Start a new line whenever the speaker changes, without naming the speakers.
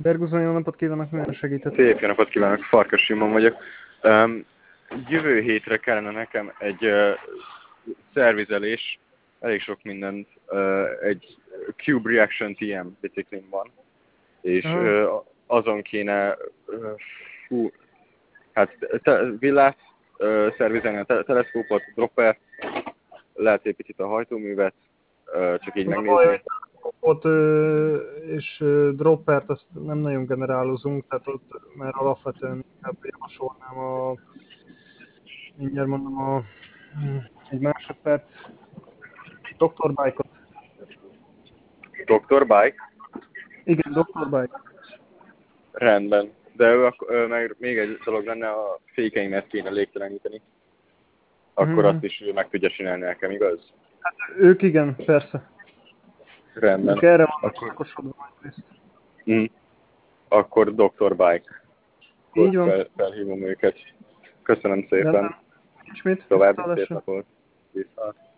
Berguzon, jó napot kívánok, milyen segített?
Szép jó napot kívánok, Farkas Simon vagyok. Jövő hétre kellene nekem egy szervizelés, elég sok mindent, egy Cube Reaction TM biciklim van, és azon kéne villát szervizelni, a teleszkópot, droppert, lehet egy picit a hajtóművet, csak így megnézni.
Ott és droppert azt nem nagyon generálozunk, tehát ott mert alapvetően inkább javasolnám mindjárt mondom egy másodperc, Dr. Bike-ot.
Dr. Bike?
Igen, Dr. Bike.
Rendben. De meg még egy dolog lenne, a fékeimet kéne légteleníteni. Akkor azt is ő meg tudja csinálni nekem, igaz?
Hát ők igen, persze.
Rendben.
Ők erre vannak szakosodva egyrészt.
Akkor Dr. Bike.
Így van.
Felhívom őket. Köszönöm szépen.
Rendben. Nincs mit.
További szép napot. Viszont.